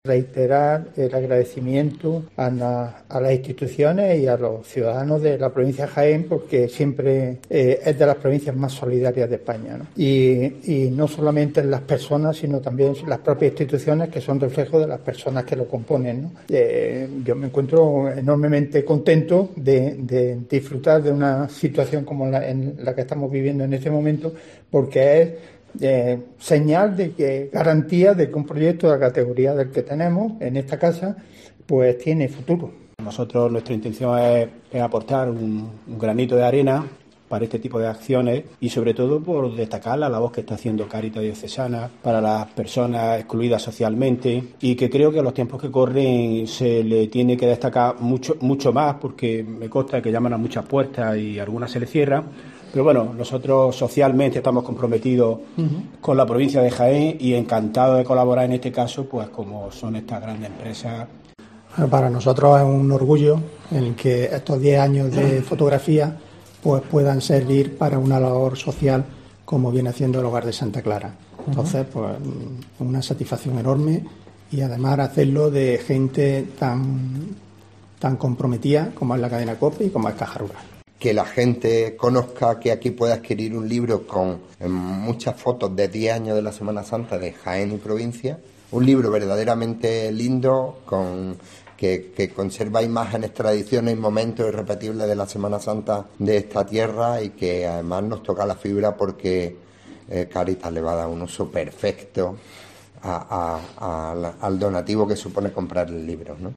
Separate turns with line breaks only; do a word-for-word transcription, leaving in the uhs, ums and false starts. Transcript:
Reiterar el agradecimiento a, la, a las instituciones y a los ciudadanos de la provincia de Jaén, porque siempre eh, es de las provincias más solidarias de España, ¿no? Y, y no solamente en las personas, sino también las propias instituciones, que son reflejo de las personas que lo componen, ¿no? Eh, yo me encuentro enormemente contento de, de disfrutar de una situación como la, en la que estamos viviendo en este momento, porque es Eh, señal de que garantía de que un proyecto de la categoría del que tenemos en esta casa pues tiene futuro.
Nosotros, nuestra intención es, es aportar un, un granito de arena para este tipo de acciones y sobre todo por destacar la labor que está haciendo Cáritas Diocesana para las personas excluidas socialmente, y que creo que a los tiempos que corren se le tiene que destacar mucho, mucho más, porque me consta que llaman a muchas puertas y algunas se le cierran. Pero bueno, nosotros socialmente estamos comprometidos uh-huh. con la provincia de Jaén y encantados de colaborar en este caso, pues como son estas grandes empresas.
Para nosotros es un orgullo en que estos diez años de fotografía pues puedan servir para una labor social como viene haciendo el Hogar de Santa Clara. Entonces, pues una satisfacción enorme, y además hacerlo de gente tan, tan comprometida como es la cadena COPE y como es Caja Rural.
Que la gente conozca que aquí puede adquirir un libro con muchas fotos de diez años de la Semana Santa de Jaén y provincia, un libro verdaderamente lindo, con que, que conserva imágenes, tradiciones y momentos irrepetibles de la Semana Santa de esta tierra, y que además nos toca la fibra porque eh, Cáritas le va a dar un uso perfecto a, a, a, al donativo que supone comprar el libro, ¿no?